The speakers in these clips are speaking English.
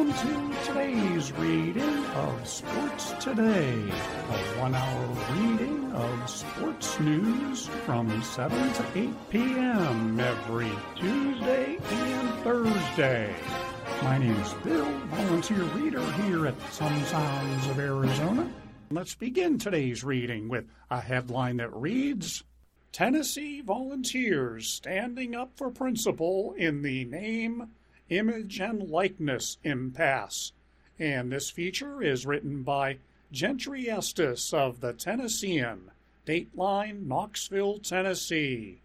Welcome to today's reading of Sports Today, a 1-hour reading of sports news from 7 to 8 p.m. every Tuesday and Thursday. My name is Bill, volunteer reader here at Some Sounds of Arizona. Let's begin today's reading with a headline that reads, Tennessee Volunteers standing up for principle in the name, image, and likeness impasse. And this feature is written by Gentry Estes of the Tennessean, Dateline, Knoxville, Tennessee.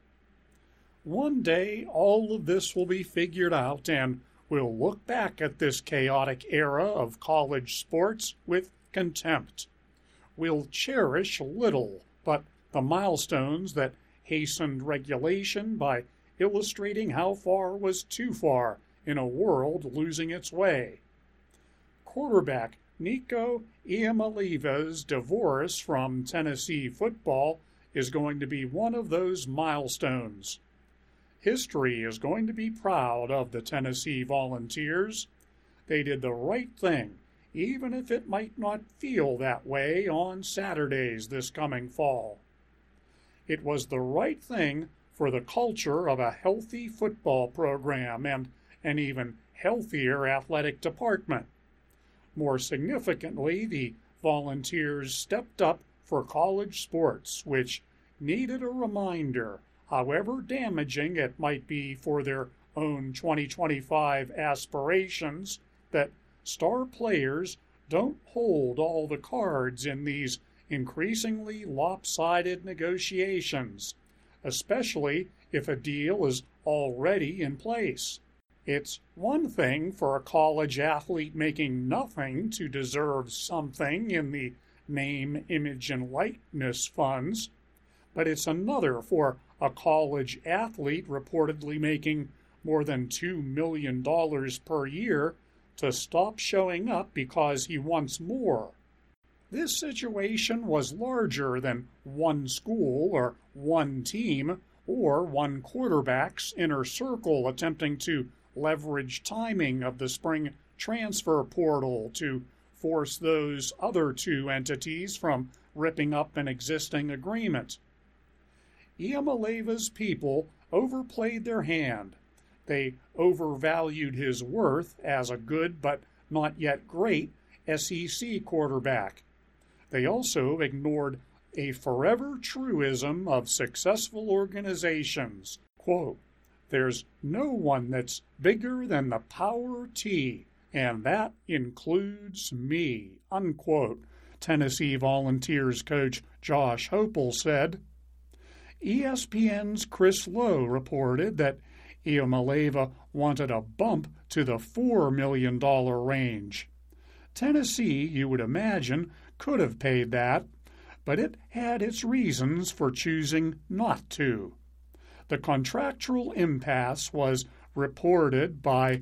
One day, all of this will be figured out, and we'll look back at this chaotic era of college sports with contempt. We'll cherish little but the milestones that hastened regulation by illustrating how far was too far in a world losing its way. Quarterback Nico Iamaleava's divorce from Tennessee football is going to be one of those milestones. History is going to be proud of the Tennessee Volunteers. They did the right thing, even if it might not feel that way on Saturdays this coming fall. It was the right thing for the culture of a healthy football program and an even healthier athletic department. More significantly, the Volunteers stepped up for college sports, which needed a reminder, however damaging it might be for their own 2025 aspirations, that star players don't hold all the cards in these increasingly lopsided negotiations, especially if a deal is already in place. It's one thing for a college athlete making nothing to deserve something in the name, image, and likeness funds, but it's another for a college athlete reportedly making more than $2 million per year to stop showing up because he wants more. This situation was larger than one school or one team or one quarterback's inner circle attempting to leverage timing of the spring transfer portal to force those other two entities from ripping up an existing agreement. Iamaleava's people overplayed their hand. They overvalued his worth as a good but not yet great SEC quarterback. They also ignored a forever truism of successful organizations. Quote, "There's no one that's bigger than the power T, and that includes me," unquote, Tennessee Volunteers coach Josh Heupel said. ESPN's Chris Lowe reported that Iamaleava wanted a bump to the $4 million range. Tennessee, you would imagine, could have paid that, but it had its reasons for choosing not to. The contractual impasse was reported by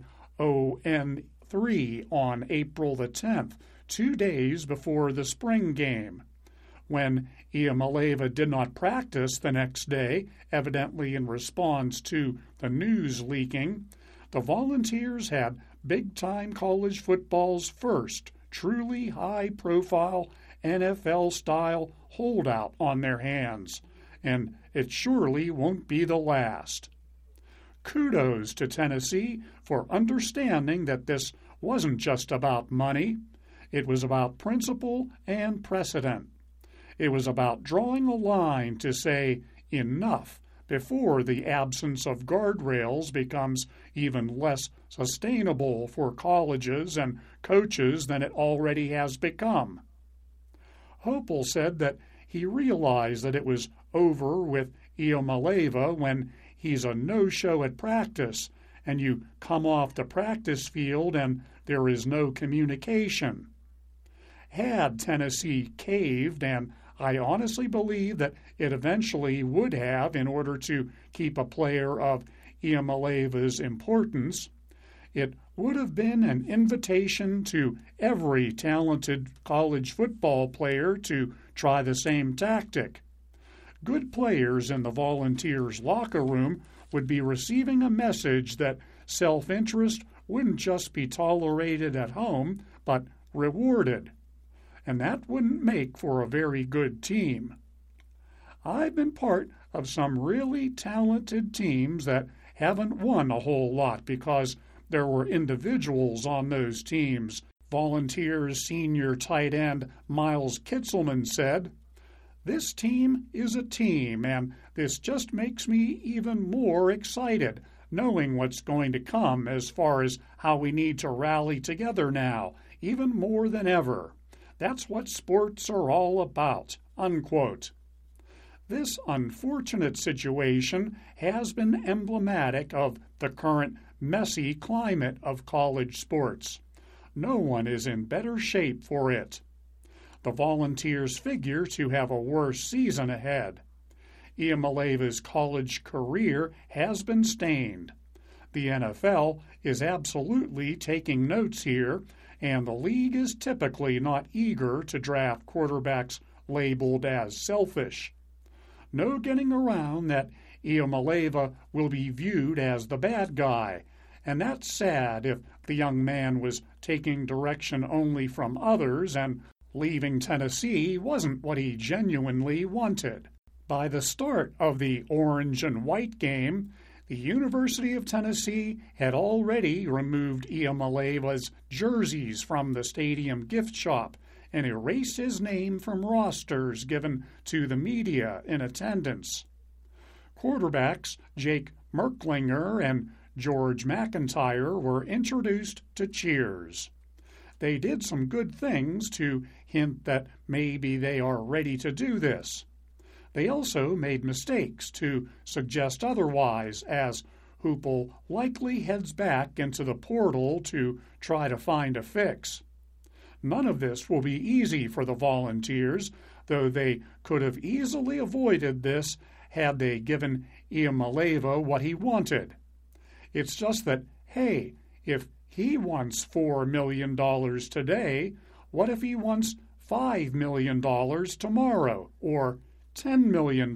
ON3 on April the 10th, 2 days before the spring game. When Iamaleava did not practice the next day, evidently in response to the news leaking, the Volunteers had big-time college football's first truly high-profile NFL-style holdout on their hands, and it surely won't be the last. Kudos to Tennessee for understanding that this wasn't just about money. It was about principle and precedent. It was about drawing a line to say enough before the absence of guardrails becomes even less sustainable for colleges and coaches than it already has become. Heupel said that he realized that it was over with Iamaleava when he's a no-show at practice and you come off the practice field and there is no communication. Had Tennessee caved, and I honestly believe that it eventually would have in order to keep a player of Iamaleava's importance, it would have been an invitation to every talented college football player to try the same tactic. Good players in the Volunteers' locker room would be receiving a message that self-interest wouldn't just be tolerated at home, but rewarded. And that wouldn't make for a very good team. I've been part of some really talented teams that haven't won a whole lot because there were individuals on those teams. Volunteers senior tight end Miles Kitzelman said, "This team is a team, and this just makes me even more excited, knowing what's going to come as far as how we need to rally together now, even more than ever. That's what sports are all about," unquote. This unfortunate situation has been emblematic of the current messy climate of college sports. No one is in better shape for it. The Volunteers figure to have a worse season ahead. Iamaleva's college career has been stained. The NFL is absolutely taking notes here, and the league is typically not eager to draft quarterbacks labeled as selfish. No getting around that Iamaleava will be viewed as the bad guy, and that's sad if the young man was taking direction only from others and leaving Tennessee wasn't what he genuinely wanted. By the start of the orange and white game, the University of Tennessee had already removed Iamaleava's jerseys from the stadium gift shop and erased his name from rosters given to the media in attendance. Quarterbacks Jake Merklinger and George McIntyre were introduced to cheers. They did some good things to hint that maybe they are ready to do this. They also made mistakes to suggest otherwise, as Hoople likely heads back into the portal to try to find a fix. None of this will be easy for the Volunteers, though they could have easily avoided this had they given Iamaleava what he wanted. It's just that, hey, if he wants $4 million today, what if he wants $5 million tomorrow, or $10 million,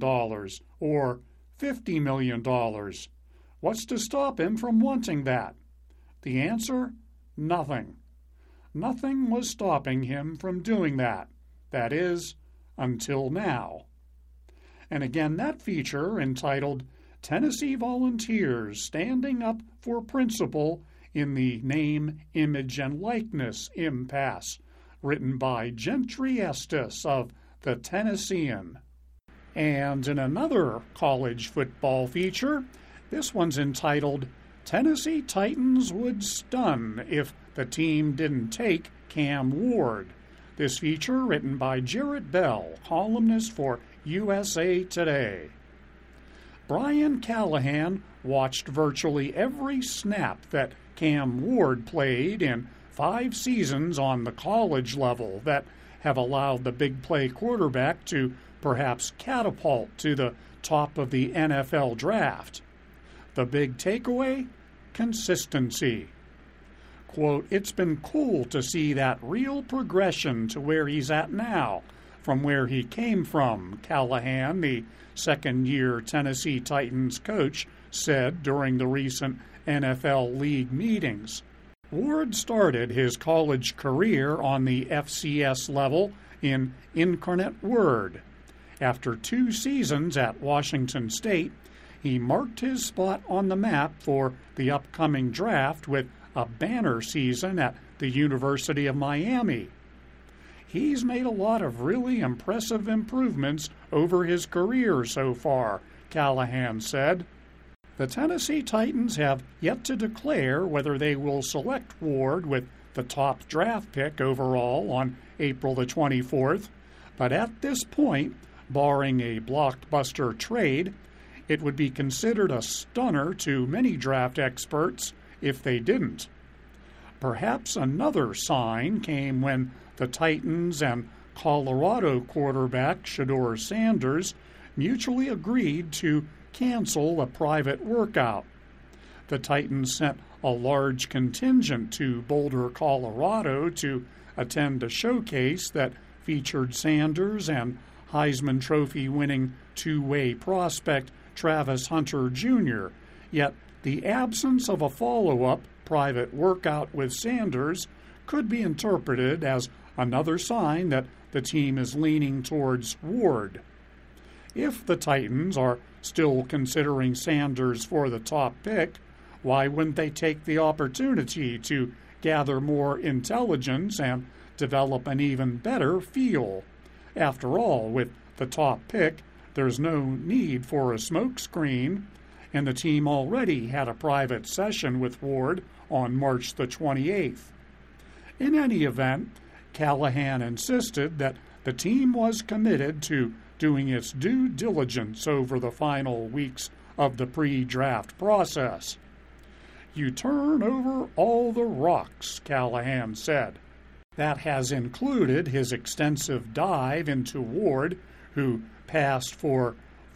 or $50 million? What's to stop him from wanting that? The answer? Nothing. Nothing was stopping him from doing that. That is, until now. And again, that feature, entitled Tennessee Volunteers Standing Up for Principle in the Name, Image, and Likeness Impasse, written by Gentry Estes of the Tennessean. And in another college football feature, this one's entitled Tennessee Titans Would Stun If the Team Didn't Take Cam Ward. This feature written by Jarrett Bell, columnist for USA Today. Brian Callahan watched virtually every snap that Cam Ward played in 5 seasons on the college level that have allowed the big play quarterback to perhaps catapult to the top of the NFL draft. The big takeaway? Consistency. Quote, "It's been cool to see that real progression to where he's at now from where he came from," Callahan, the second-year Tennessee Titans coach, said during the recent NFL league meetings. Ward started his college career on the FCS level in Incarnate Word. After 2 seasons at Washington State, he marked his spot on the map for the upcoming draft with a banner season at the University of Miami. He's made a lot of really impressive improvements over his career so far, Callahan said. The Tennessee Titans have yet to declare whether they will select Ward with the top draft pick overall on April the 24th, but at this point, barring a blockbuster trade, it would be considered a stunner to many draft experts if they didn't. Perhaps another sign came when the Titans and Colorado quarterback Shedeur Sanders mutually agreed to cancel a private workout. The Titans sent a large contingent to Boulder, Colorado to attend a showcase that featured Sanders and Heisman Trophy winning 2-way prospect Travis Hunter Jr., yet The absence of a follow-up private workout with Sanders could be interpreted as another sign that the team is leaning towards Ward. If the Titans are still considering Sanders for the top pick, why wouldn't they take the opportunity to gather more intelligence and develop an even better feel? After all, with the top pick, there's no need for a smokescreen, and the team already had a private session with Ward on March the 28th. In any event, Callahan insisted that the team was committed to doing its due diligence over the final weeks of the pre-draft process. "You turn over all the rocks," Callahan said. That has included his extensive dive into Ward, who passed for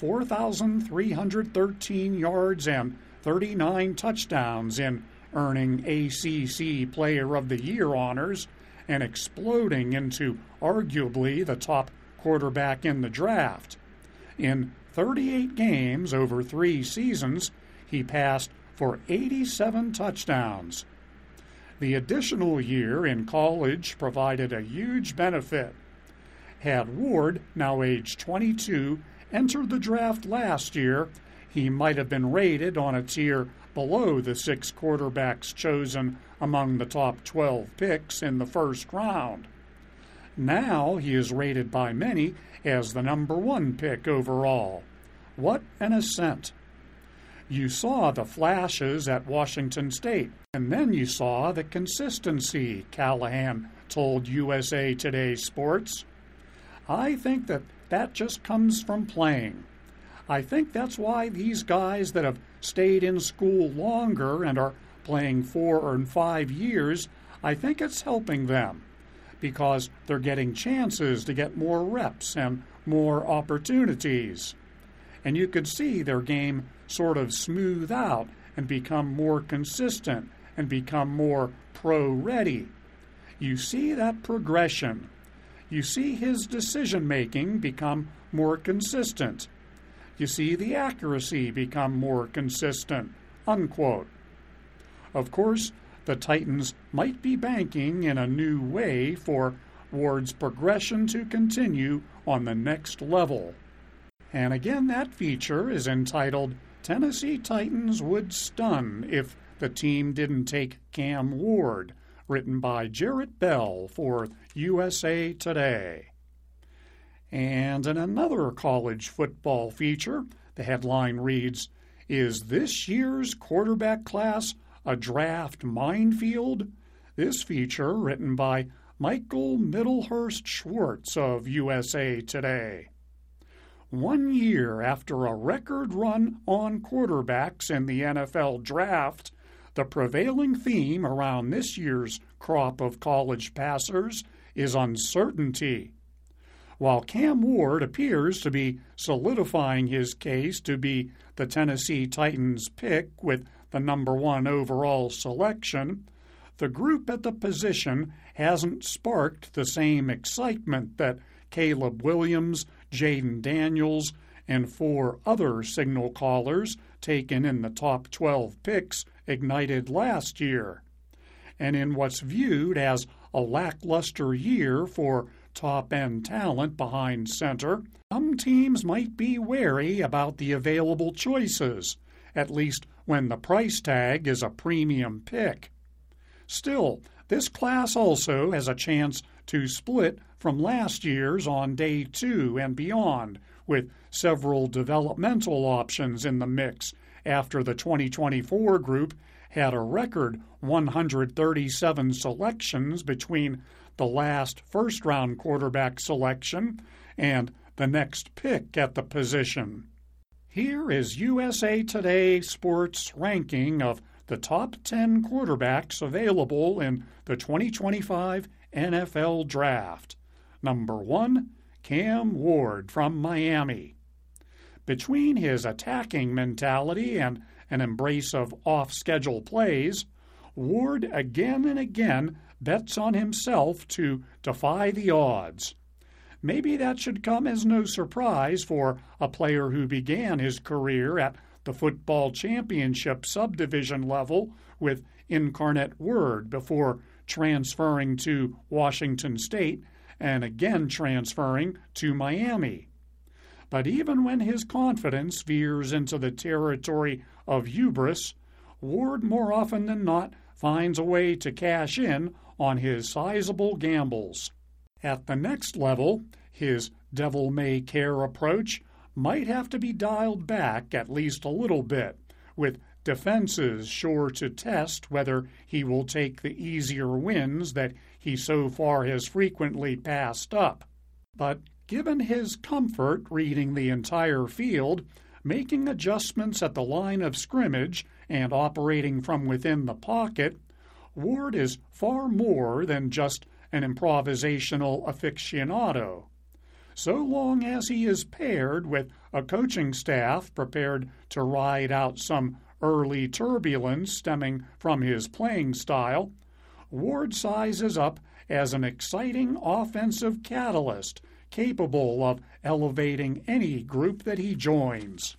4,313 yards and 39 touchdowns in earning ACC Player of the Year honors and exploding into arguably the top quarterback in the draft. In 38 games over 3 seasons, he passed for 87 touchdowns. The additional year in college provided a huge benefit. Had Ward, now age 22, entered the draft last year, he might have been rated on a tier below the 6 quarterbacks chosen among the top 12 picks in the first round. Now he is rated by many as the number 1 pick overall. What an ascent! You saw the flashes at Washington State, and then you saw the consistency, Callahan told USA Today Sports. I think that just comes from playing. I think that's why these guys that have stayed in school longer and are playing 4 or 5 years, I think it's helping them because they're getting chances to get more reps and more opportunities. And you could see their game sort of smooth out and become more consistent and become more pro-ready. You see that progression. You see his decision-making become more consistent. You see the accuracy become more consistent, unquote. Of course, the Titans might be banking in a new way for Ward's progression to continue on the next level. And again, that feature is entitled Tennessee Titans Would Stun If the Team Didn't Take Cam Ward, written by Jarrett Bell for USA Today. And in another college football feature, the headline reads, "Is this year's quarterback class a draft minefield?" This feature written by Michael Middlehurst Schwartz of USA Today. 1 year after a record run on quarterbacks in the NFL draft, the prevailing theme around this year's crop of college passers is uncertainty. While Cam Ward appears to be solidifying his case to be the Tennessee Titans pick with the number 1 overall selection, the group at the position hasn't sparked the same excitement that Caleb Williams, Jaden Daniels, and 4 other signal callers taken in the top 12 picks ignited last year. And in what's viewed as a lackluster year for top-end talent behind center, some teams might be wary about the available choices, at least when the price tag is a premium pick. Still, this class also has a chance to split from last year's on day 2 and beyond, with several developmental options in the mix after the 2024 group had a record 137 selections between the last first-round quarterback selection and the next pick at the position. Here is USA Today Sports' ranking of the top 10 quarterbacks available in the 2025 NFL Draft. Number 1, Cam Ward from Miami. Between his attacking mentality and an embrace of off-schedule plays, Ward again and again bets on himself to defy the odds. Maybe that should come as no surprise for a player who began his career at the football championship subdivision level with Incarnate Word before transferring to Washington State and again transferring to Miami. But even when his confidence veers into the territory of hubris, Ward more often than not finds a way to cash in on his sizable gambles. At the next level, his devil-may-care approach might have to be dialed back at least a little bit, with defenses sure to test whether he will take the easier wins that he so far has frequently passed up. But given his comfort reading the entire field, making adjustments at the line of scrimmage, and operating from within the pocket, Ward is far more than just an improvisational aficionado. So long as he is paired with a coaching staff prepared to ride out some early turbulence stemming from his playing style, Ward sizes up as an exciting offensive catalyst capable of elevating any group that he joins.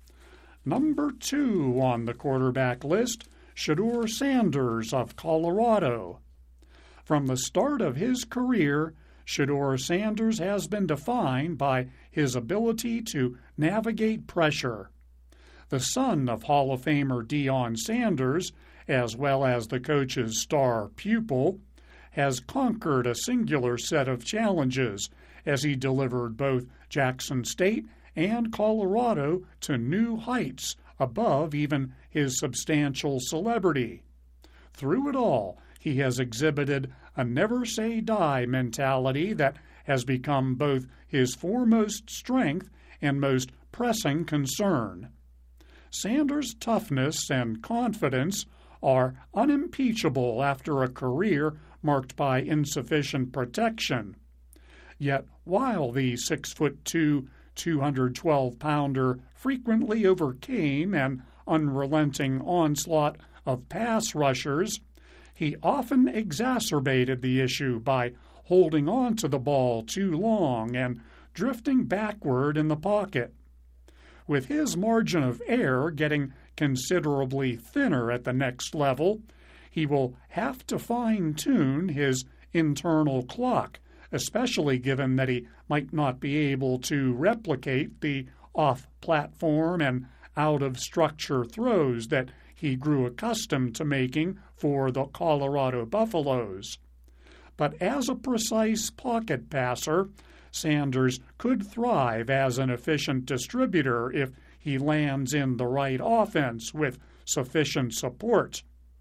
Number 2 on the quarterback list, Shedeur Sanders of Colorado. From the start of his career, Shedeur Sanders has been defined by his ability to navigate pressure. The son of Hall of Famer Deion Sanders, as well as the coach's star pupil, has conquered a singular set of challenges as he delivered both Jackson State and Colorado to new heights above even his substantial celebrity. Through it all, he has exhibited a never-say-die mentality that has become both his foremost strength and most pressing concern. Sanders' toughness and confidence are unimpeachable after a career marked by insufficient protection. Yet while the 6'2", 212-pounder frequently overcame an unrelenting onslaught of pass rushers, he often exacerbated the issue by holding on to the ball too long and drifting backward in the pocket. With his margin of error getting considerably thinner at the next level, he will have to fine-tune his internal clock, especially given that he might not be able to replicate the off-platform and out-of-structure throws that he grew accustomed to making for the Colorado Buffaloes. But as a precise pocket passer, Sanders could thrive as an efficient distributor if he lands in the right offense with sufficient support.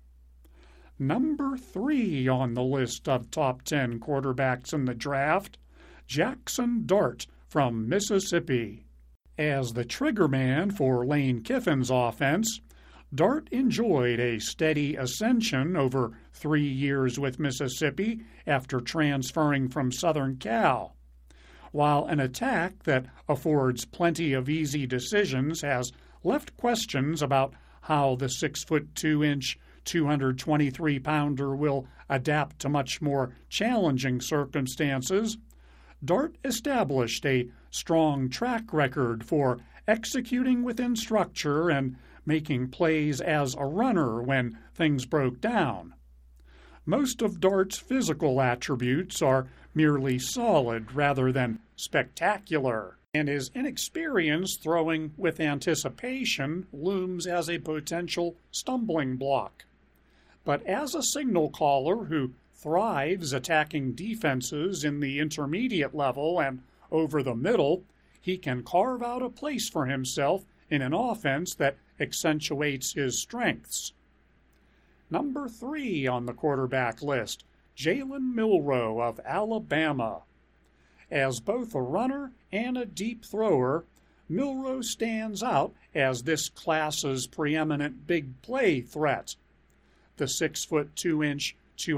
Number 3 on the list of top 10 quarterbacks in the draft, Jackson Dart from Mississippi. As the triggerman for Lane Kiffin's offense, Dart enjoyed a steady ascension over 3 years with Mississippi after transferring from Southern Cal. While an attack that affords plenty of easy decisions has left questions about how the 6'2", 223-pounder will adapt to much more challenging circumstances, Dart established a strong track record for executing within structure and making plays as a runner when things broke down. Most of Dart's physical attributes are merely solid rather than spectacular, and his inexperience throwing with anticipation looms as a potential stumbling block. But as a signal caller who thrives attacking defenses in the intermediate level and over the middle, he can carve out a place for himself in an offense that accentuates his strengths. Number 3 on the quarterback list, Jalen Milroe of Alabama. As both a runner and a deep thrower, Milroe stands out as this class's preeminent big play threat. The 6'2",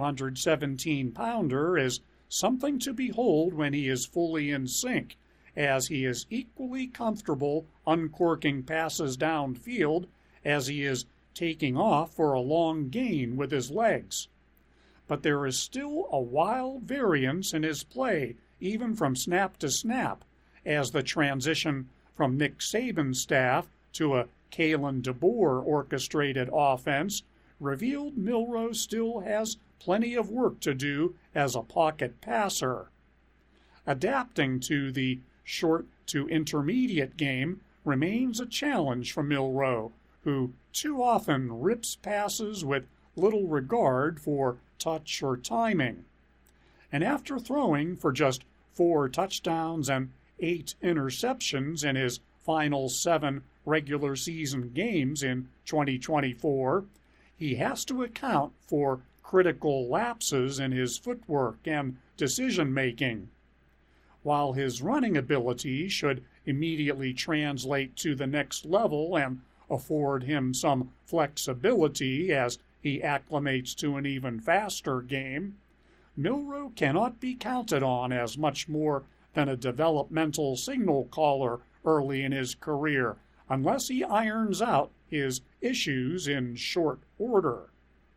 217-pounder is something to behold when he is fully in sync, as he is equally comfortable uncorking passes downfield as he is taking off for a long gain with his legs. But there is still a wild variance in his play, even from snap to snap, as the transition from Nick Saban's staff to a Kalen DeBoer orchestrated offense revealed Milroe still has plenty of work to do as a pocket passer. Adapting to the short to intermediate game remains a challenge for Milroe, who too often rips passes with little regard for touch or timing. And after throwing for just 4 touchdowns and 8 interceptions in his final 7 regular season games in 2024, he has to account for critical lapses in his footwork and decision-making. While his running ability should immediately translate to the next level and afford him some flexibility as he acclimates to an even faster game, Milroe cannot be counted on as much more than a developmental signal caller early in his career, unless he irons out his issues in short order.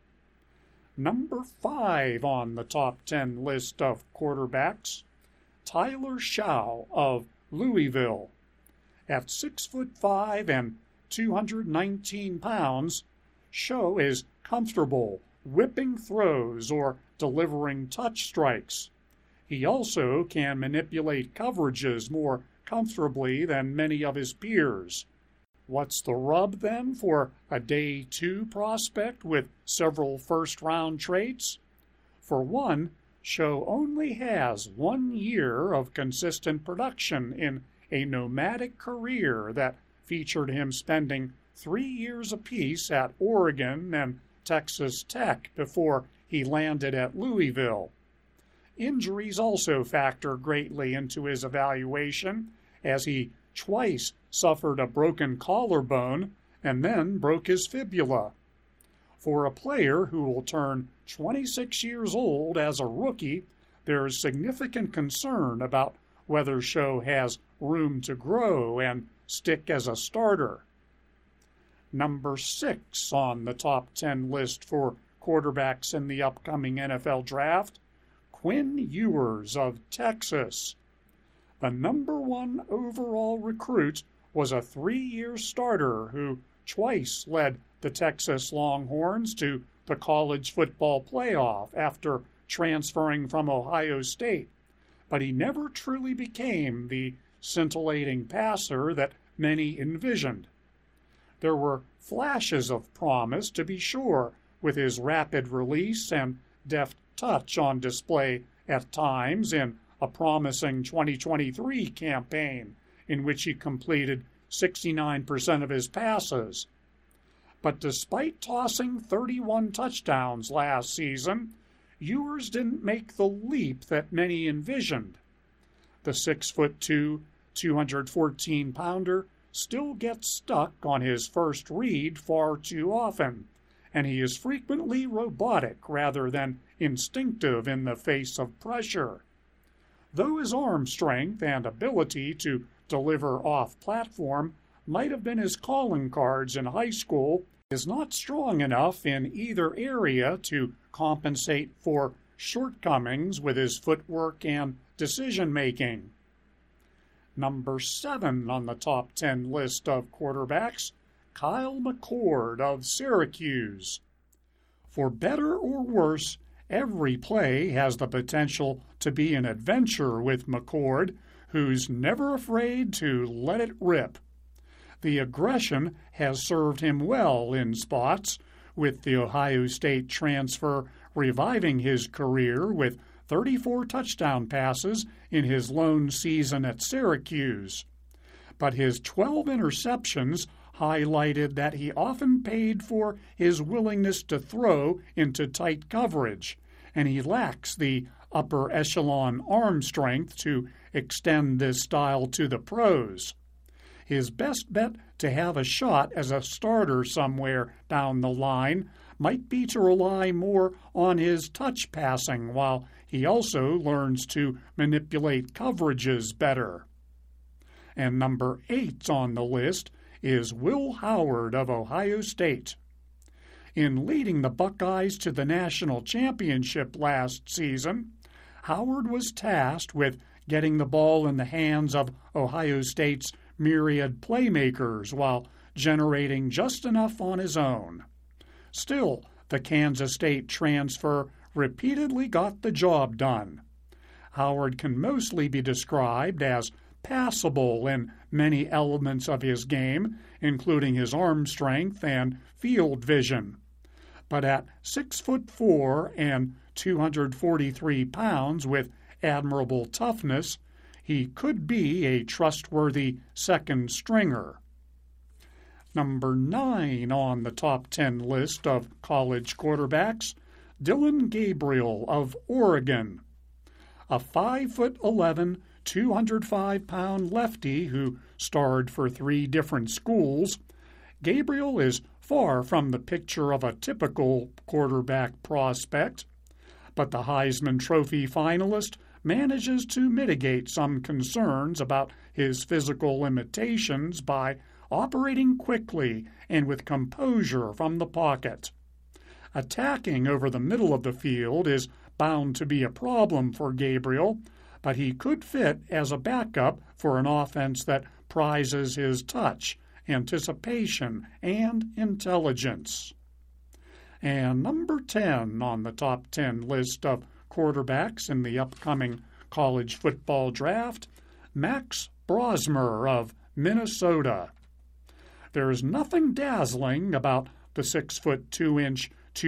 Number 5 on the top 10 list of quarterbacks, Tyler Shaw of Louisville. At 6'5" and 219 pounds, Shaw is comfortable whipping throws or delivering touch strikes. He also can manipulate coverages more comfortably than many of his peers. What's the rub, then, for a Day 2 prospect with several first-round traits? For one, Shaw only has 1 year of consistent production in a nomadic career that featured him spending 3 years apiece at Oregon and Texas Tech before he landed at Louisville. Injuries also factor greatly into his evaluation, as he twice suffered a broken collarbone and then broke his fibula. For a player who will turn 26 years old as a rookie, there is significant concern about whether Shaw has room to grow and stick as a starter. Number 6 on the top 10 list for quarterbacks in the upcoming NFL draft, Quinn Ewers of Texas. The number 1 overall recruit was a 3-year starter who twice led the Texas Longhorns to the college football playoff after transferring from Ohio State, but he never truly became the scintillating passer that many envisioned. There were flashes of promise, to be sure, with his rapid release and deft touch on display at times in a promising 2023 campaign in which he completed 69% of his passes. But despite tossing 31 touchdowns last season, Ewers didn't make the leap that many envisioned. The 6'2", 214-pounder still gets stuck on his first read far too often, and he is frequently robotic rather than instinctive in the face of pressure. Though his arm strength and ability to deliver off-platform might have been his calling cards in high school, he is not strong enough in either area to compensate for shortcomings with his footwork and decision-making. Number 7 on the top 10 list of quarterbacks, Kyle McCord of Syracuse. For better or worse, every play has the potential to be an adventure with McCord, who's never afraid to let it rip. The aggression has served him well in spots, with the Ohio State transfer reviving his career with 34 touchdown passes in his lone season at Syracuse. But his 12 interceptions highlighted that he often paid for his willingness to throw into tight coverage, and he lacks the upper echelon arm strength to extend this style to the pros. His best bet to have a shot as a starter somewhere down the line might be to rely more on his touch passing while he also learns to manipulate coverages better. And number 8 on the list is Will Howard of Ohio State. In leading the Buckeyes to the national championship last season, Howard was tasked with getting the ball in the hands of Ohio State's myriad playmakers while generating just enough on his own. Still, the Kansas State transfer repeatedly got the job done. Howard can mostly be described as passable in many elements of his game, including his arm strength and field vision. But at 6'4" and 243 pounds with admirable toughness, he could be a trustworthy second stringer. Number 9 on the top 10 list of college quarterbacks, Dillon Gabriel of Oregon. A 5'11", 205-pound lefty who starred for 3 different schools, Gabriel is far from the picture of a typical quarterback prospect, but the Heisman Trophy finalist manages to mitigate some concerns about his physical limitations by operating quickly and with composure from the pocket. Attacking over the middle of the field is bound to be a problem for Gabriel, but he could fit as a backup for an offense that prizes his touch, anticipation, and intelligence. And number 10 on the top 10 list of quarterbacks in the upcoming college football draft, Max Brosmer of Minnesota. There's nothing dazzling about the 6'2",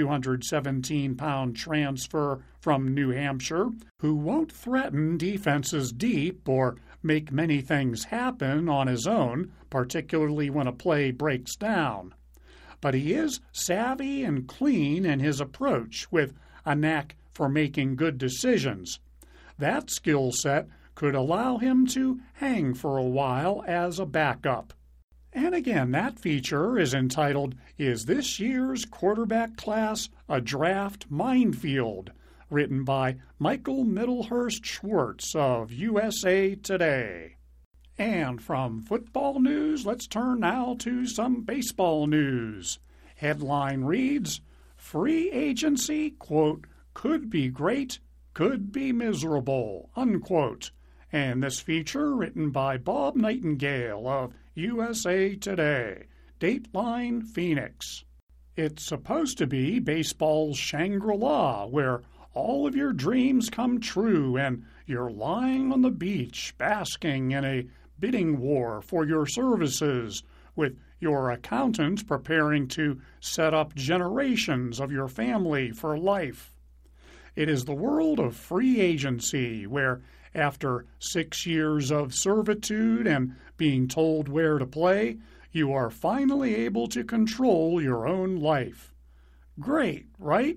217-pound transfer from New Hampshire, who won't threaten defenses deep or make many things happen on his own, particularly when a play breaks down. But he is savvy and clean in his approach, with a knack for making good decisions. That skill set could allow him to hang for a while as a backup. And again, that feature is entitled, Is This Year's Quarterback Class a Draft Minefield?, written by Michael Middlehurst Schwartz of USA Today. And from football news, let's turn now to some baseball news. Headline reads, Free agency, quote, could be great, could be miserable, unquote. And this feature written by Bob Nightingale of USA Today, Dateline Phoenix. It's supposed to be baseball's Shangri-La, where all of your dreams come true and you're lying on the beach basking in a bidding war for your services, with your accountant preparing to set up generations of your family for life. It is the world of free agency, where after 6 years of servitude and being told where to play, you are finally able to control your own life. Great, right?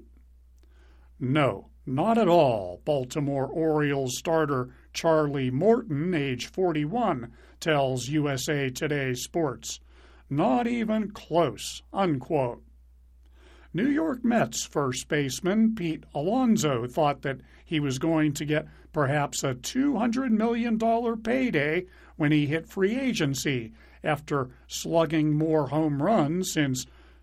No, not at all, Baltimore Orioles starter Charlie Morton, age 41, tells USA Today Sports. Not even close, unquote. New York Mets first baseman Pete Alonso thought that he was going to get perhaps a $200 million payday when he hit free agency after slugging more home runs since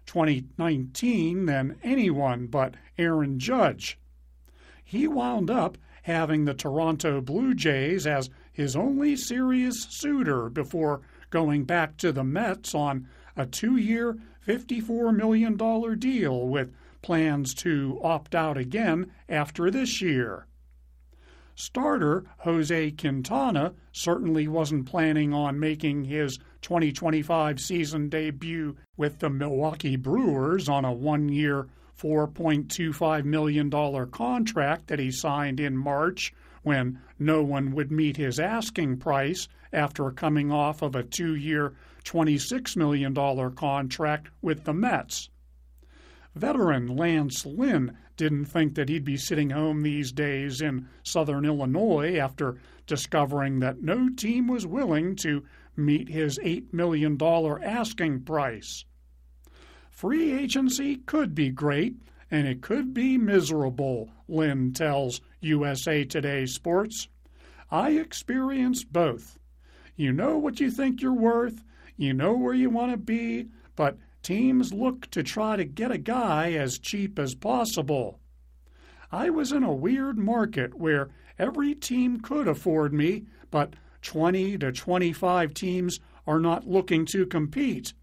2019 than anyone but Aaron Judge. He wound up having the Toronto Blue Jays as his only serious suitor before going back to the Mets on a 2-year, $54 million deal with plans to opt out again after this year. Starter Jose Quintana certainly wasn't planning on making his 2025 season debut with the Milwaukee Brewers on a 1-year, $4.25 million contract that he signed in March when no one would meet his asking price after coming off of a 2-year, $26 million contract with the Mets. Veteran Lance Lynn didn't think that he'd be sitting home these days in southern Illinois after discovering that no team was willing to meet his $8 million asking price. Free agency could be great, and it could be miserable, Lynn tells USA Today Sports. I experienced both. You know what you think you're worth, you know where you want to be, but teams look to try to get a guy as cheap as possible. I was in a weird market where every team could afford me, but 20 to 25 teams are not looking to compete.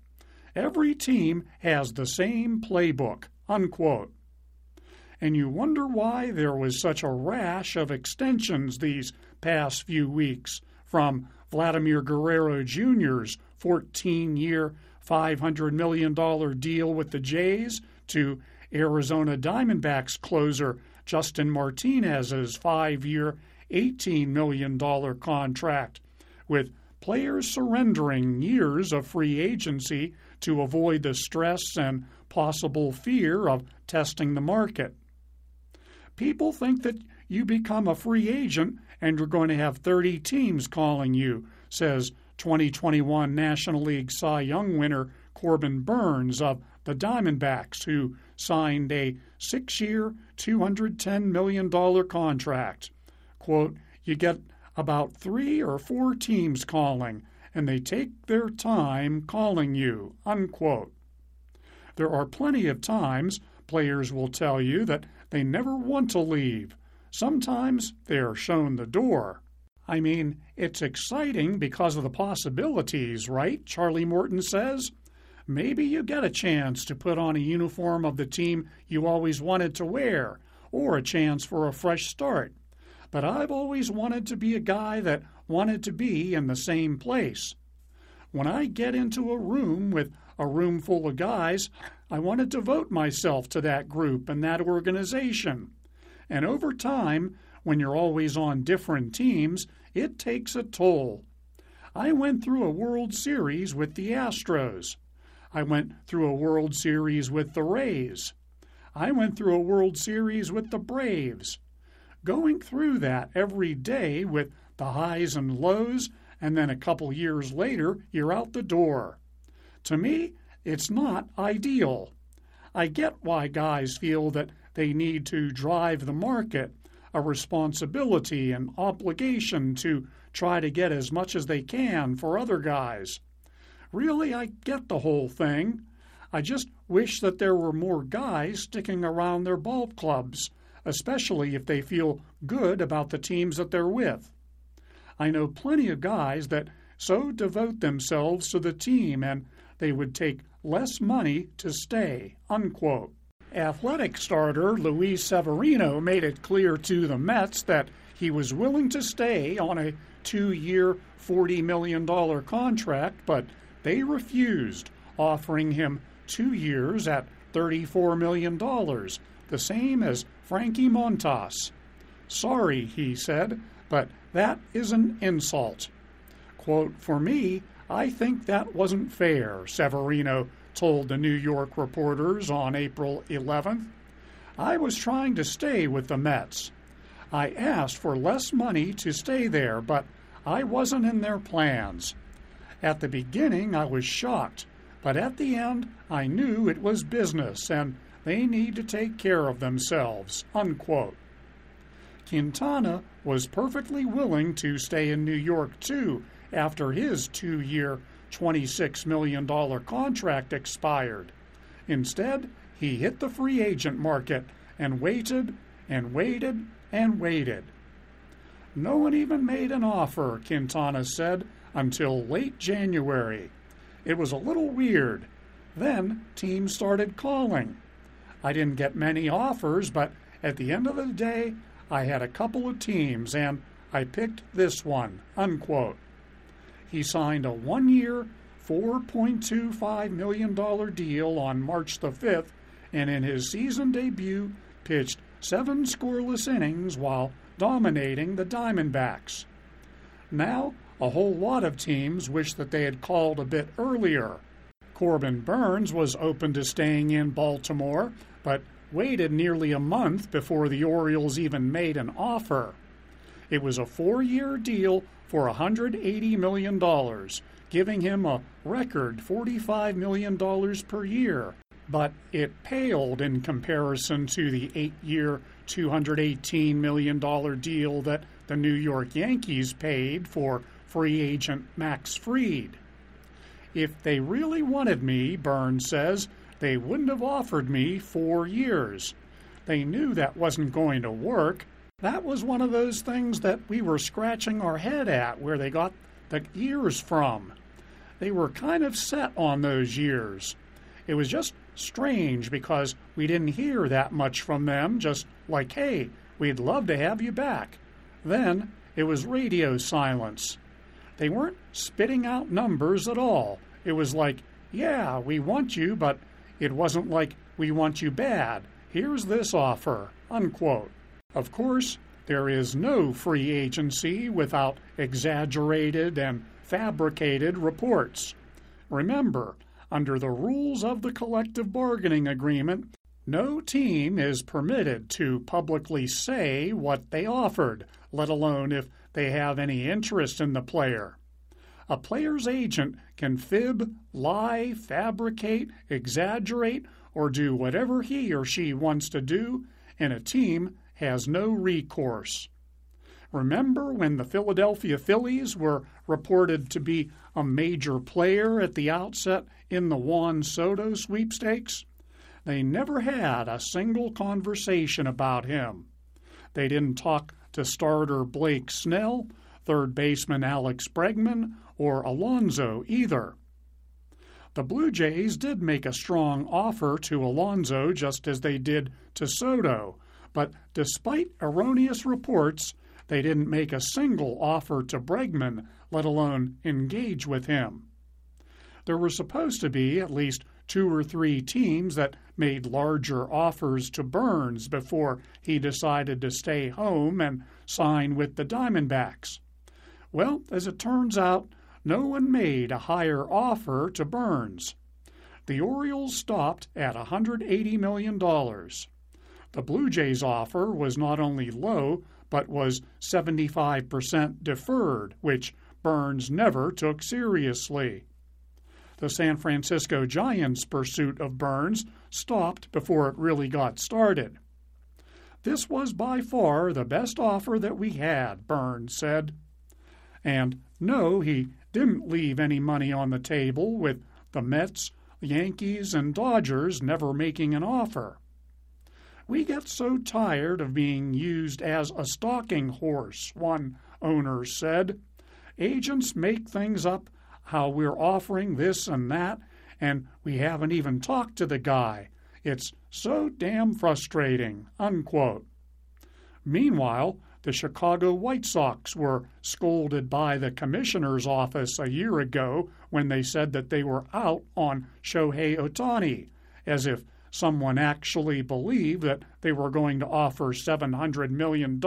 Every team has the same playbook, unquote. And you wonder why there was such a rash of extensions these past few weeks, from Vladimir Guerrero Jr.'s 14-year, $500 million deal with the Jays to Arizona Diamondbacks closer Justin Martinez's 5-year, $18 million contract, with players surrendering years of free agency to avoid the stress and possible fear of testing the market. People think that you become a free agent and you're going to have 30 teams calling you, says 2021 National League Cy Young winner Corbin Burnes of the Diamondbacks, who signed a 6-year, $210 million contract. Quote, you get about 3 or 4 teams calling, and they take their time calling you, unquote. There are plenty of times players will tell you that they never want to leave. Sometimes they are shown the door. I mean, it's exciting because of the possibilities, right? Charlie Morton says. Maybe you get a chance to put on a uniform of the team you always wanted to wear, or a chance for a fresh start. But I've always wanted to be a guy that wanted to be in the same place. When I get into a room with a room full of guys, I want to devote myself to that group and that organization. And over time, when you're always on different teams, it takes a toll. I went through a World Series with the Astros. I went through a World Series with the Rays. I went through a World Series with the Braves. Going through that every day with the highs and lows, and then a couple years later, you're out the door. To me, it's not ideal. I get why guys feel that they need to drive the market, a responsibility and obligation to try to get as much as they can for other guys. Really, I get the whole thing. I just wish that there were more guys sticking around their ball clubs, especially if they feel good about the teams that they're with. I know plenty of guys that so devote themselves to the team and they would take less money to stay, unquote. Athletic starter Luis Severino made it clear to the Mets that he was willing to stay on a 2-year, $40 million contract, but they refused, offering him 2 years at $34 million, the same as Frankie Montas. Sorry, he said, but that is an insult. Quote, for me, I think that wasn't fair, Severino told the New York reporters on April 11th. I was trying to stay with the Mets. I asked for less money to stay there, but I wasn't in their plans. At the beginning, I was shocked, but at the end, I knew it was business and they need to take care of themselves, unquote. Quintana was perfectly willing to stay in New York, too, after his 2-year, $26 million contract expired. Instead, he hit the free agent market and waited and waited and waited. No one even made an offer, Quintana said, until late January. It was a little weird. Then teams started calling. I didn't get many offers, but at the end of the day, I had a couple of teams, and I picked this one, unquote. He signed a 1-year, $4.25 million deal on March the 5th, and in his season debut, pitched 7 scoreless innings while dominating the Diamondbacks. Now, a whole lot of teams wish that they had called a bit earlier. Corbin Burnes was open to staying in Baltimore, but waited nearly a month before the Orioles even made an offer. It was a 4-year deal for $180 million, giving him a record $45 million per year. But it paled in comparison to the 8-year, $218 million deal that the New York Yankees paid for free agent Max Fried. If they really wanted me, Burnes says, they wouldn't have offered me 4 years. They knew that wasn't going to work. That was one of those things that we were scratching our head at, where they got the years from. they were kind of set on those years. It was just strange because we didn't hear that much from them, just like, hey, we'd love to have you back. Then it was radio silence. They weren't spitting out numbers at all. It was like, yeah, we want you, but it wasn't like, we want you bad. Here's this offer, unquote. Of course, there is no free agency without exaggerated and fabricated reports. Remember, under the rules of the collective bargaining agreement, no team is permitted to publicly say what they offered, let alone if they have any interest in the player. A player's agent can fib, lie, fabricate, exaggerate, or do whatever he or she wants to do, and a team has no recourse. Remember when the Philadelphia Phillies were reported to be a major player at the outset in the Juan Soto sweepstakes? They never had a single conversation about him. They didn't talk to starter Blake Snell, third baseman Alex Bregman, or Alonso either. The Blue Jays did make a strong offer to Alonso just as they did to Soto, but despite erroneous reports, they didn't make a single offer to Bregman, let alone engage with him. There were supposed to be at least 2 or 3 teams that made larger offers to Burnes before he decided to stay home and sign with the Diamondbacks. Well, as it turns out, no one made a higher offer to Burnes. The Orioles stopped at $180 million. The Blue Jays' offer was not only low, but was 75% deferred, which Burnes never took seriously. The San Francisco Giants' pursuit of Burnes stopped before it really got started. This was by far the best offer that we had, Burnes said. And no, he didn't leave any money on the table, with the Mets, Yankees, and Dodgers never making an offer. We get so tired of being used as a stalking horse, one owner said. Agents make things up how we're offering this and that, and we haven't even talked to the guy. It's so damn frustrating, unquote. Meanwhile, the Chicago White Sox were scolded by the commissioner's office a year ago when they said that they were out on Shohei Ohtani, as if someone actually believed that they were going to offer $700 million.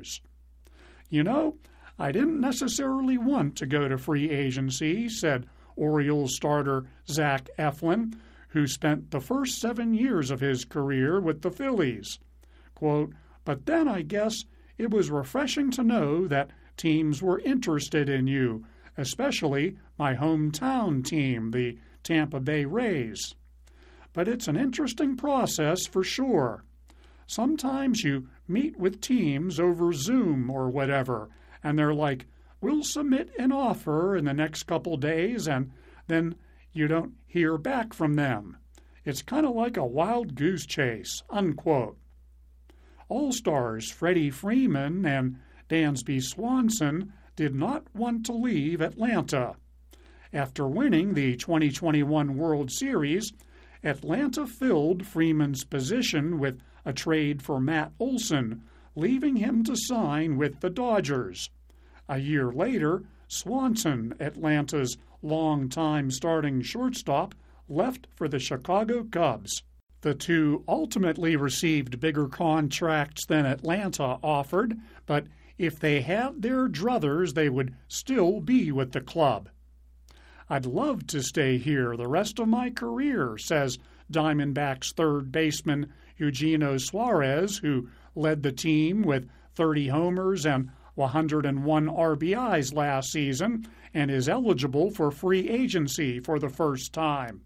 You know, I didn't necessarily want to go to free agency, said Orioles starter Zach Eflin, who spent the first 7 years of his career with the Phillies. Quote, but then I guess it was refreshing to know that teams were interested in you, especially my hometown team, the Tampa Bay Rays. But it's an interesting process for sure. Sometimes you meet with teams over Zoom or whatever, and they're like, we'll submit an offer in the next couple days, and then you don't hear back from them. It's kind of like a wild goose chase, unquote. All-Stars Freddie Freeman and Dansby Swanson did not want to leave Atlanta. After winning the 2021 World Series, Atlanta filled Freeman's position with a trade for Matt Olson, leaving him to sign with the Dodgers. A year later, Swanson, Atlanta's longtime starting shortstop, left for the Chicago Cubs. The two ultimately received bigger contracts than Atlanta offered, but if they had their druthers, they would still be with the club. I'd love to stay here the rest of my career, says Diamondbacks third baseman Eugenio Suarez, who led the team with 30 homers and 101 RBIs last season and is eligible for free agency for the first time.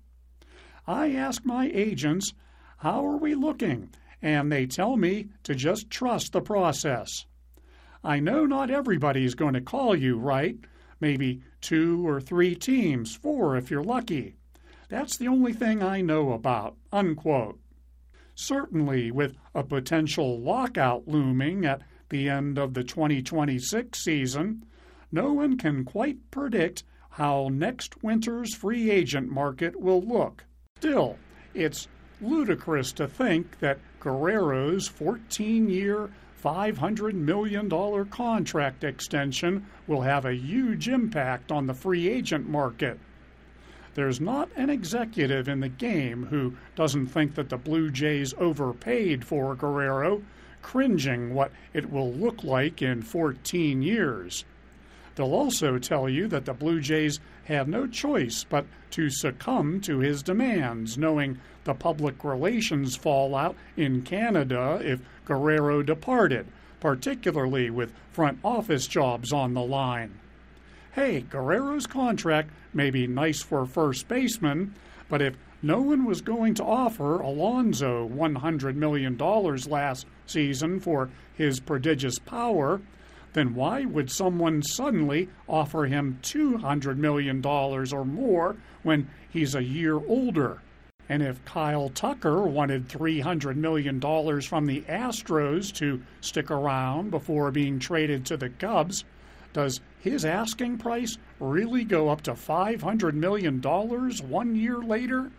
I ask my agents, how are we looking? And they tell me to just trust the process. I know not everybody's going to call you, right? Maybe 2 or 3 teams, 4 if you're lucky. That's the only thing I know about, unquote. Certainly, with a potential lockout looming at the end of the 2026 season, no one can quite predict how next winter's free agent market will look. Still, it's ludicrous to think that Guerrero's 14-year, $500 million contract extension will have a huge impact on the free agent market. There's not an executive in the game who doesn't think that the Blue Jays overpaid for Guerrero, cringing what it will look like in 14 years. They'll also tell you that the Blue Jays have no choice but to succumb to his demands, knowing the public relations fallout in Canada if Guerrero departed, particularly with front office jobs on the line. Hey, Guerrero's contract may be nice for first baseman, but if no one was going to offer Alonso $100 million last season for his prodigious power, then why would someone suddenly offer him $200 million or more when he's a year older? And if Kyle Tucker wanted $300 million from the Astros to stick around before being traded to the Cubs, does his asking price really go up to $500 million 1 year later?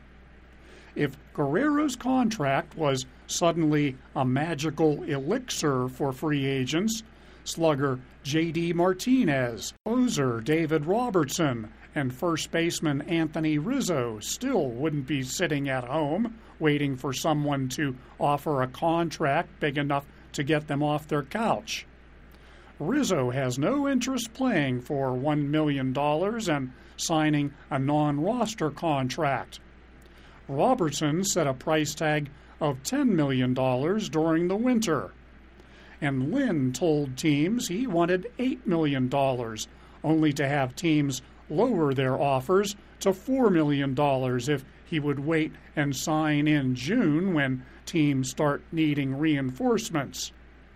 If Guerrero's contract was suddenly a magical elixir for free agents, slugger J.D. Martinez, closer David Robertson, and first baseman Anthony Rizzo still wouldn't be sitting at home waiting for someone to offer a contract big enough to get them off their couch. Rizzo has no interest playing for $1 million and signing a non-roster contract. Robertson set a price tag of $10 million during the winter. And Lynn told teams he wanted $8 million, only to have teams lower their offers to $4 million if he would wait and sign in June when teams start needing reinforcements.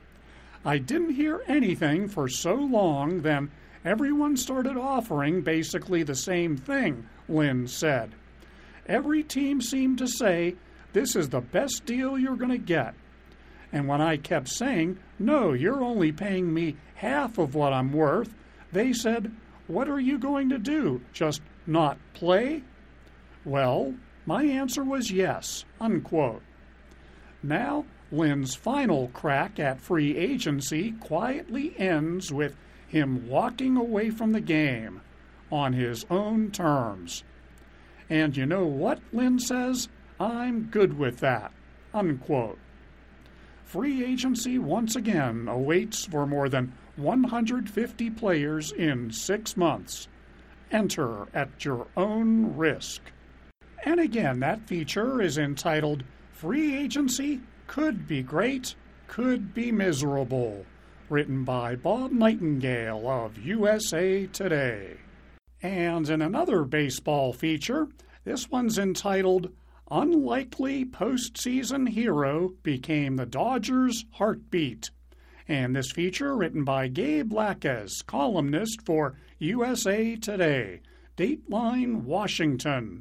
I didn't hear anything for so long, then everyone started offering basically the same thing, Lynn said. Every team seemed to say, this is the best deal you're going to get. And when I kept saying, no, you're only paying me half of what I'm worth, they said, what are you going to do, just not play? Well, my answer was yes, unquote. Now, Lynn's final crack at free agency quietly ends with him walking away from the game on his own terms. And you know what, Lynn says? I'm good with that, unquote. Free agency once again awaits for more than 150 players in 6 months. Enter at your own risk. And again, that feature is entitled Free Agency Could Be Great, Could Be Miserable, written by Bob Nightingale of USA Today. And in another baseball feature, this one's entitled Unlikely Postseason Hero Became the Dodgers' Heartbeat. And this feature written by Gabe Lackes, columnist for USA Today, Dateline, Washington.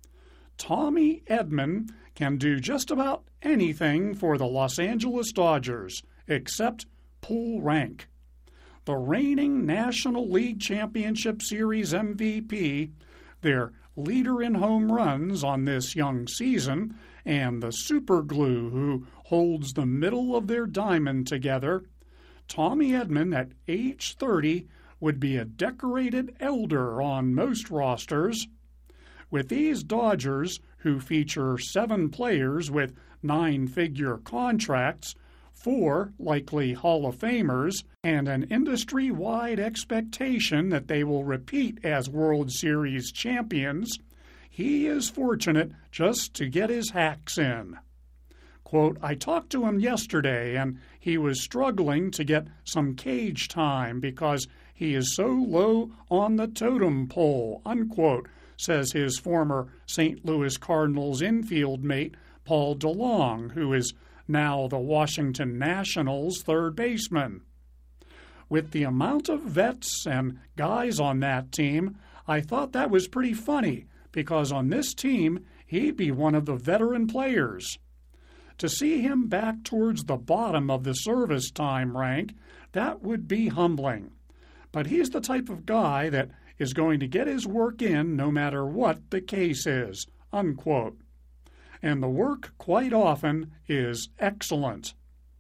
Tommy Edman can do just about anything for the Los Angeles Dodgers, except pull rank. The reigning National League Championship Series MVP, their leader in home runs on this young season, and the superglue who holds the middle of their diamond together, Tommy Edman at age 30 would be a decorated elder on most rosters. With these Dodgers, who feature 7 players with 9-figure contracts, 4 likely Hall of Famers, and an industry-wide expectation that they will repeat as World Series champions, he is fortunate just to get his hacks in. Quote, I talked to him yesterday, and he was struggling to get some cage time because he is so low on the totem pole, unquote, says his former St. Louis Cardinals infield mate Paul DeLong, who is now the Washington Nationals' third baseman. With the amount of vets and guys on that team, I thought that was pretty funny, because on this team, he'd be one of the veteran players. To see him back towards the bottom of the service time rank, that would be humbling. But he's the type of guy that is going to get his work in no matter what the case is, unquote. And the work quite often is excellent.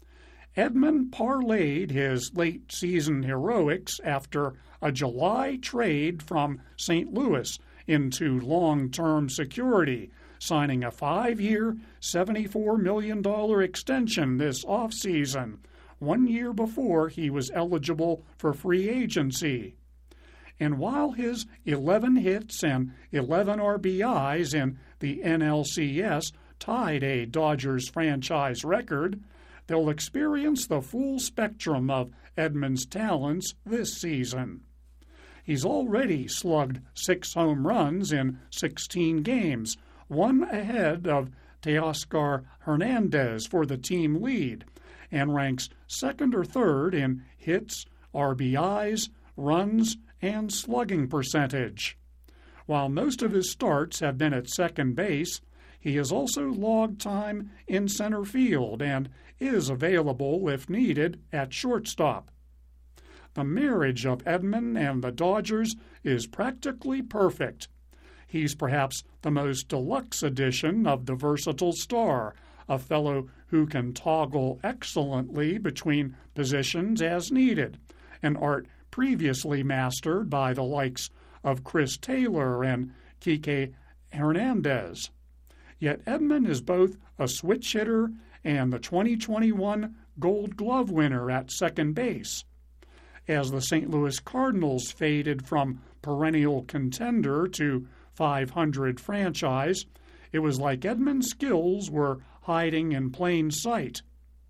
Edman parlayed his late-season heroics after a July trade from St. Louis into long-term security, signing a 5-year, $74 million extension this offseason, 1 year before he was eligible for free agency. And while his 11 hits and 11 RBIs in the NLCS tied a Dodgers franchise record, they'll experience the full spectrum of Edman's talents this season. He's already slugged 6 home runs in 16 games, one ahead of Teoscar Hernandez for the team lead, and ranks second or third in hits, RBIs, runs, and slugging percentage. While most of his starts have been at second base, he has also logged time in center field and is available if needed at shortstop. The marriage of Edman and the Dodgers is practically perfect. He's perhaps the most deluxe edition of the versatile star, a fellow who can toggle excellently between positions as needed, an art previously mastered by the likes of Chris Taylor and Kike Hernandez. Yet Edman is both a switch hitter and the 2021 Gold Glove winner at second base. As the St. Louis Cardinals faded from perennial contender to 500 franchise, it was like Edman's skills were hiding in plain sight.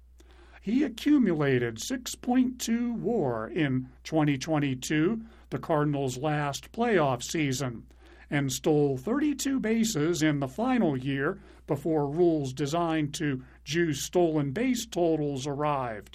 He accumulated 6.2 WAR in 2022, the Cardinals' last playoff season, and stole 32 bases in the final year before rules designed to juice stolen base totals arrived.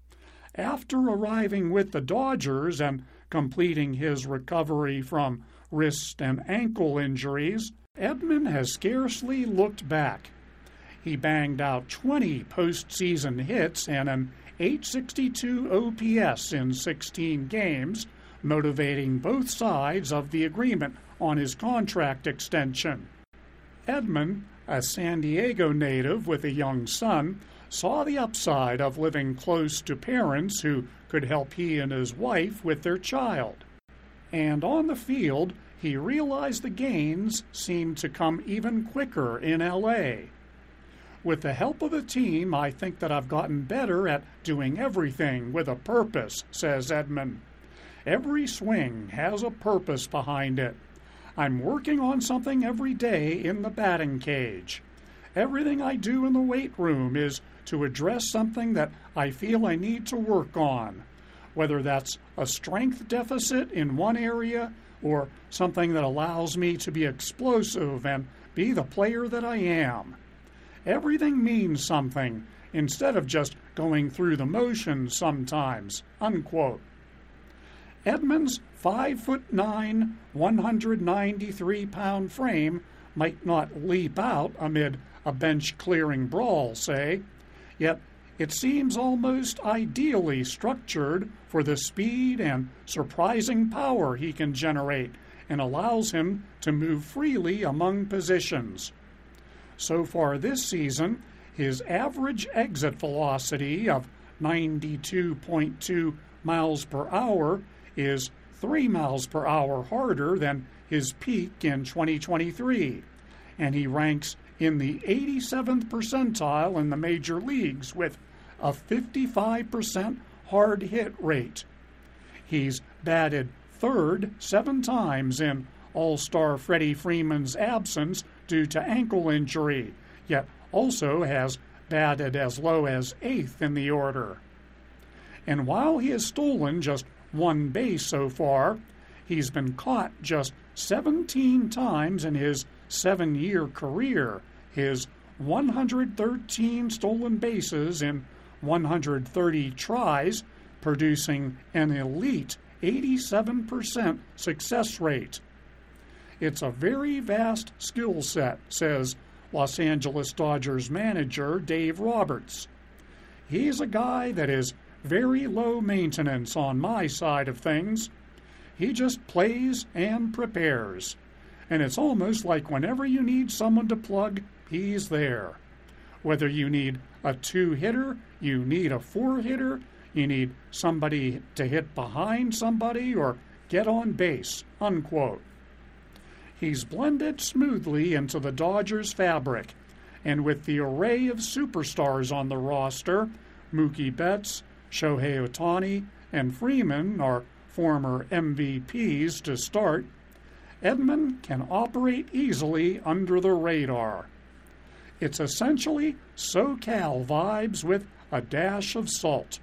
After arriving with the Dodgers and completing his recovery from wrist and ankle injuries, Edman has scarcely looked back. He banged out 20 postseason hits and an .862 OPS in 16 games, motivating both sides of the agreement on his contract extension. Edman, a San Diego native with a young son, saw the upside of living close to parents who could help he and his wife with their child. And on the field, he realized the gains seemed to come even quicker in L.A. With the help of the team, I think that I've gotten better at doing everything with a purpose, says Edman. Every swing has a purpose behind it. I'm working on something every day in the batting cage. Everything I do in the weight room is to address something that I feel I need to work on, whether that's a strength deficit in one area or something that allows me to be explosive and be the player that I am. Everything means something instead of just going through the motions sometimes, unquote. Edman's 5'9", 193-pound frame might not leap out amid a bench-clearing brawl, say, yet it seems almost ideally structured for the speed and surprising power he can generate and allows him to move freely among positions. So far this season, his average exit velocity of 92.2 miles per hour is 3 miles per hour harder than his peak in 2023, and he ranks in the 87th percentile in the major leagues with a 55% hard hit rate. He's batted third 7 times in All-Star Freddie Freeman's absence due to ankle injury, yet also has batted as low as 8th in the order. And while he has stolen just 1 base so far, he's been caught just 17 times in his 7-year career, his 113 stolen bases in 130 tries, producing an elite 87% success rate. It's a very vast skill set, says Los Angeles Dodgers manager Dave Roberts. He's a guy that is very low maintenance on my side of things. He just plays and prepares. And it's almost like whenever you need someone to plug, he's there. Whether you need a 2-hitter, you need a 4-hitter, you need somebody to hit behind somebody or get on base, unquote. He's blended smoothly into the Dodgers fabric, and with the array of superstars on the roster, Mookie Betts, Shohei Ohtani, and Freeman are former MVPs to start, Edman can operate easily under the radar. It's essentially SoCal vibes with a dash of salt.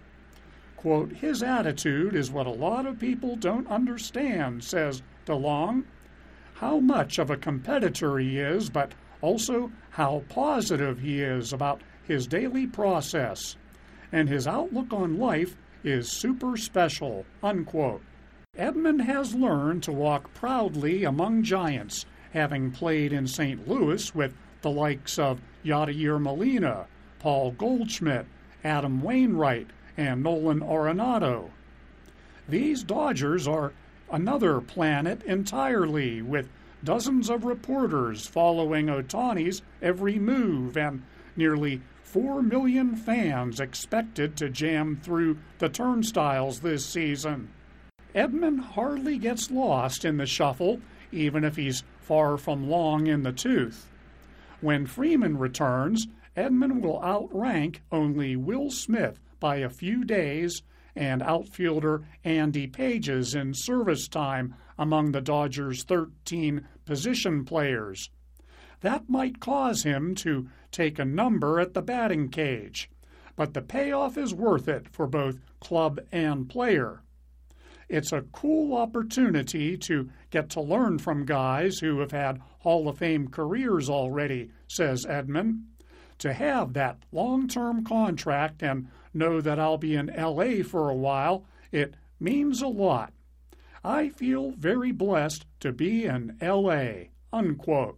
Quote, his attitude is what a lot of people don't understand, says DeLong. How much of a competitor he is, but also how positive he is about his daily process. And his outlook on life is super special, unquote. Edman has learned to walk proudly among giants, having played in St. Louis with the likes of Yadier Molina, Paul Goldschmidt, Adam Wainwright, and Nolan Arenado. These Dodgers are another planet entirely, with dozens of reporters following Ohtani's every move and nearly 4 million fans expected to jam through the turnstiles this season. Edman hardly gets lost in the shuffle, even if he's far from long in the tooth. When Freeman returns, Edman will outrank only Will Smith by a few days and outfielder Andy Pages in service time among the Dodgers' 13 position players. That might cause him to take a number at the batting cage, but the payoff is worth it for both club and player. It's a cool opportunity to get to learn from guys who have had Hall of Fame careers already, says Edman. To have that long-term contract and know that I'll be in L.A. for a while, it means a lot. I feel very blessed to be in L.A., unquote.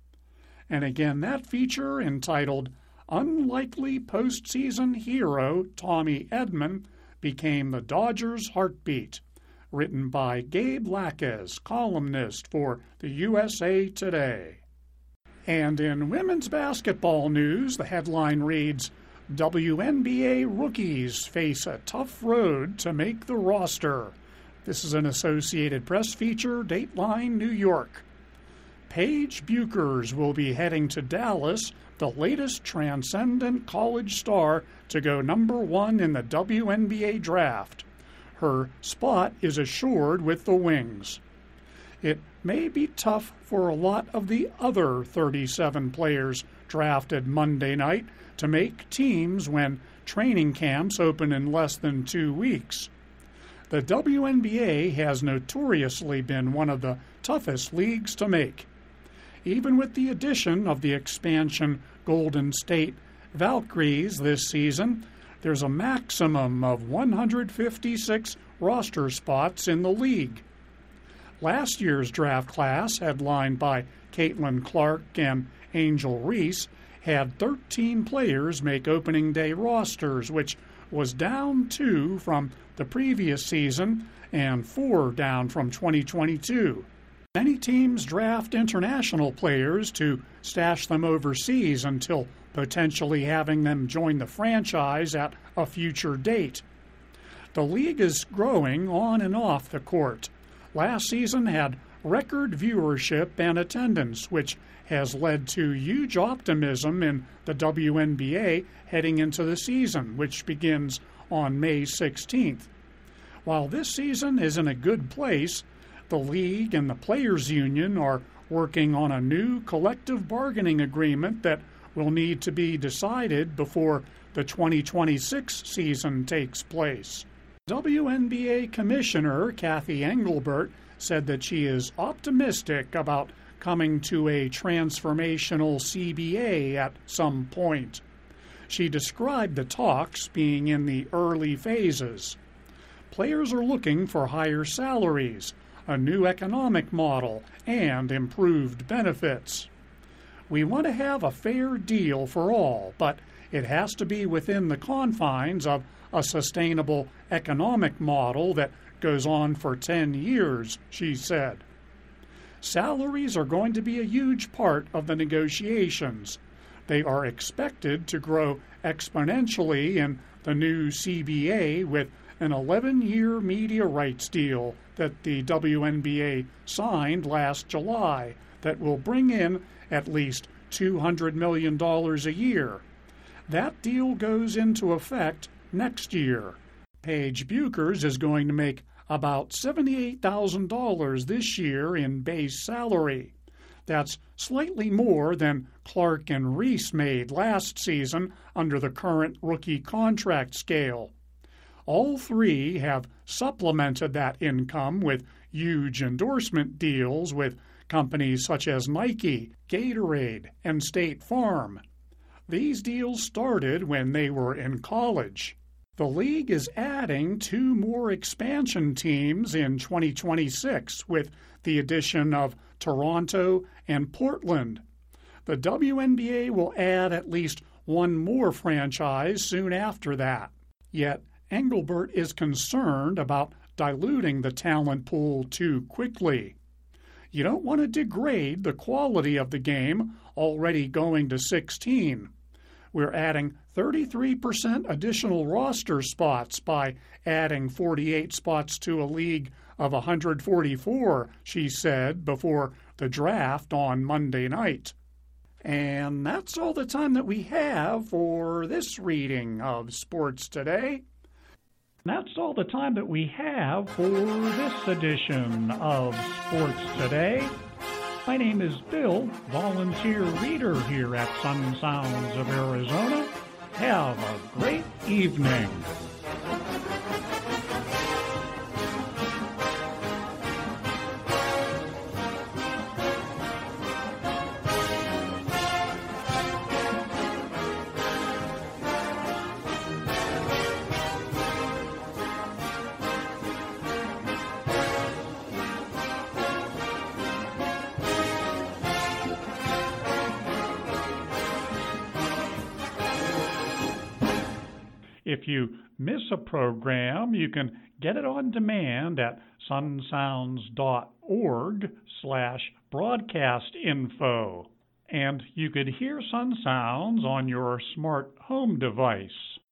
And again, that feature entitled Unlikely Postseason Hero Tommy Edman became the Dodgers' Heartbeat, written by Gabe Lackes, columnist for the USA Today. And in women's basketball news, the headline reads, WNBA rookies face a tough road to make the roster. This is an Associated Press feature, Dateline, New York. Paige Buchers will be heading to Dallas, the latest transcendent college star to go number 1 in the WNBA draft. Her spot is assured with the Wings. It may be tough for a lot of the other 37 players drafted Monday night to make teams when training camps open in less than 2 weeks. The WNBA has notoriously been one of the toughest leagues to make. Even with the addition of the expansion Golden State Valkyries this season, there's a maximum of 156 roster spots in the league. Last year's draft class, headlined by Caitlin Clark and Angel Reese, had 13 players make opening day rosters, which was down 2 from the previous season and 4 down from 2022. Many teams draft international players to stash them overseas until potentially having them join the franchise at a future date. The league is growing on and off the court. Last season had record viewership and attendance, which has led to huge optimism in the WNBA heading into the season, which begins on May 16th. While this season is in a good place, the league and the Players Union are working on a new collective bargaining agreement that will need to be decided before the 2026 season takes place. WNBA Commissioner Kathy Engelbert said that she is optimistic about coming to a transformational CBA at some point. She described the talks being in the early phases. Players are looking for higher salaries, a new economic model, and improved benefits. We want to have a fair deal for all, but it has to be within the confines of a sustainable economic model that goes on for 10 years, she said. Salaries are going to be a huge part of the negotiations. They are expected to grow exponentially in the new CBA with an 11-year media rights deal that the WNBA signed last July that will bring in at least $200 million a year. That deal goes into effect next year. Paige Buchers is going to make about $78,000 this year in base salary. That's slightly more than Clark and Reese made last season under the current rookie contract scale. All three have supplemented that income with huge endorsement deals with companies such as Nike, Gatorade, and State Farm. These deals started when they were in college. The league is adding 2 more expansion teams in 2026 with the addition of Toronto and Portland. The WNBA will add at least 1 more franchise soon after that. Yet Engelbert is concerned about diluting the talent pool too quickly. You don't want to degrade the quality of the game, already going to 16. We're adding 33% additional roster spots by adding 48 spots to a league of 144, she said before the draft on Monday night. And that's all the time that we have for this reading of Sports Today. That's all the time that we have for this edition of Sports Today. My name is Bill, volunteer reader here at Sun Sounds of Arizona. Have a great evening. If you miss a program, you can get it on demand at sunsounds.org/broadcastinfo. And you could hear Sun Sounds on your smart home device.